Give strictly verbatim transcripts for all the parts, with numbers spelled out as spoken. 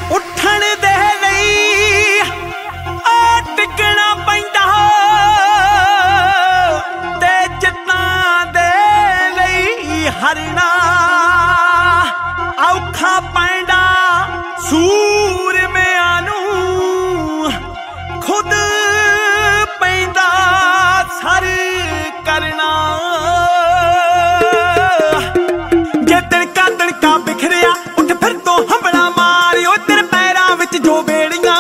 ਉੱਠਣ ਦੇ ਲਈ ਆ ਟਿਕਣਾ ਪੈਂਦਾ ਤੇ ਜਿੱਤਾਂ ਦੇ ਲਈ ਹਰਨਾ ਔਖਾ ਪੈਂਦਾ ਸੂਰਮਿਆਂ ਨੂੰ ਖੁਦ ਪੈਂਦਾ ਸਰ ਕਰਨਾ ਜੇ ਤਿਣਕਾ ਤਿਣਕਾ ਬਿਖਰਿਆ ਉੱਠ ਫਿਰ ਤੋਂ ਹੰਬੜਾ ਮਾਰਿਓ ਤੇਰੇ ਪੈਰਾਂ ਵਿੱਚ ਜੋ ਬੇੜੀਆਂ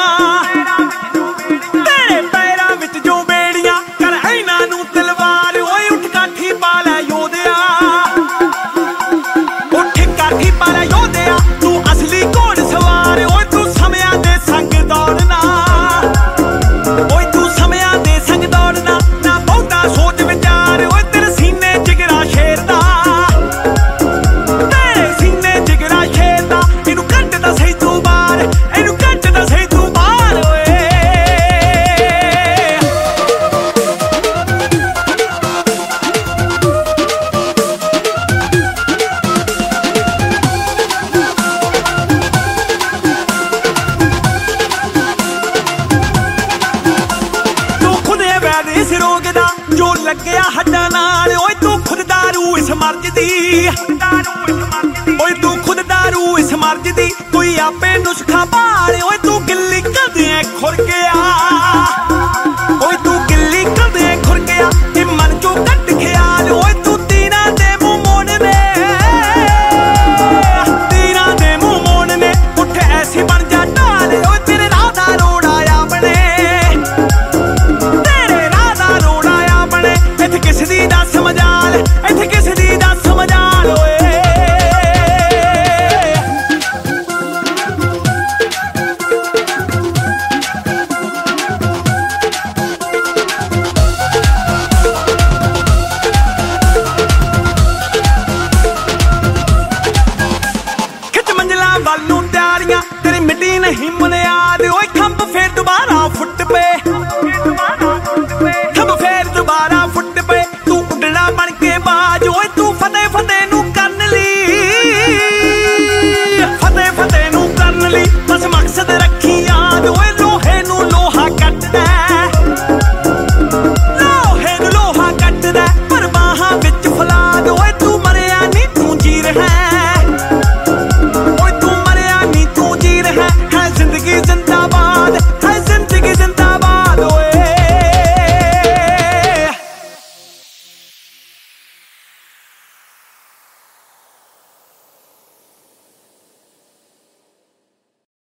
ਤੇਰੇ ਪੈਰਾਂ ਵਿੱਚ ਜੋ ਬੇੜੀਆਂ ਕਰ ਇਹਨਾਂ ਨੂੰ ਤਲਵਾਰ ਓਏ ਉੱਠ ਕਾਠੀ ਪਾ ਲੈ ਯੋਧਿਆ ਉੱਠ ਕਾਠੀ ਪਾ ਲੈ ਯੋਧਿਆ ਤੂੰ ਅਸਲੀ ਘੋੜ ਸਵਾਰ ਓਏ ਤੂੰ ਸਮਿਆਂ ਦੇ ਸੰਗ ਦੌੜਨਾ ਓਏ ਤੂੰ ਸਮਿਆਂ ਦੇ ਸੰਗ ਦੌੜਨਾ ਨਾ ਬਹੁਤਾ ਸੋਚ ਵਿਚਾਰ ਓਏ ਤੇਰੇ ਸੀਨੇ ਜਿਗਰਾ ਸ਼ੇਰ ਦਾ ਤੇਰੇ ਸੀਨੇ ਜਿਗਰਾ ਸ਼ੇਰ ਦਾ ਇਹਨੂੰ ਕੱਢਦਾ ਸਹੀ ਤੂੰ ਬਾਹਰ ਇਹਨੂੰ ਕੱਢਦਾ ਸਹੀ ਤੂੰ ਬਾਹਰ ਓਏ ਤੂੰ ਖੁਦ ਇਹ ਵੈਦ ਇਸ ਰੋਗ ਦਾ ਜੋ ਲੱਗਿਆ ਹੱਡਾਂ ਨਾਲ ਓਏ ਤੂੰ ਖੁਦ ਦਾਰੂ ਇਸ ਮਰਜ਼ ਦੀ ਓਏ ਤੂੰ ਖੁਦ ਦਾਰੂ ਇਸ ਮਰਜ਼ ਦੀ ਕੋਈ ਆਪੇ ਨੁਸਖਾ ਭਾਲ ਓਏ ਤੂੰ ਗਿੱਲੀ ਕਦੇ ਖੁਰ ਕੇ